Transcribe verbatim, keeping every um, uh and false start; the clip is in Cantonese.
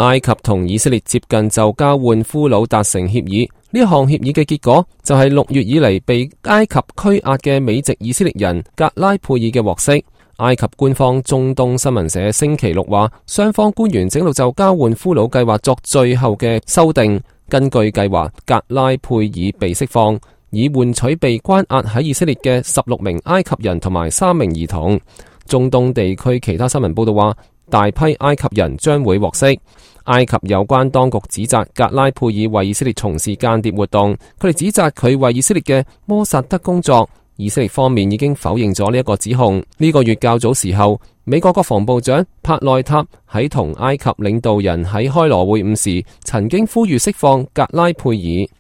埃及同以色列接近就交換俘虜達成協議，呢項協議嘅結果就係六月以嚟被埃及拘押嘅美籍以色列人格拉佩爾嘅獲釋。埃及官方中東新聞社星期六話，雙方官員正喺度就交換俘虜計劃作最後嘅修訂。根據計劃，格拉佩爾被釋放，以換取被關押喺以色列嘅十六名埃及人同埋三名兒童。中東地區其他新聞報道話，大批埃及人將會獲釋。埃及有關當局指責格拉佩爾為以色列從事間諜活動，佢哋指責佢為以色列嘅摩薩德工作。以色列方面已經否認咗呢一個指控。呢個月較早時候，美國國防部長帕內塔喺同埃及領導人喺開羅會晤時，曾經呼籲釋放格拉佩爾。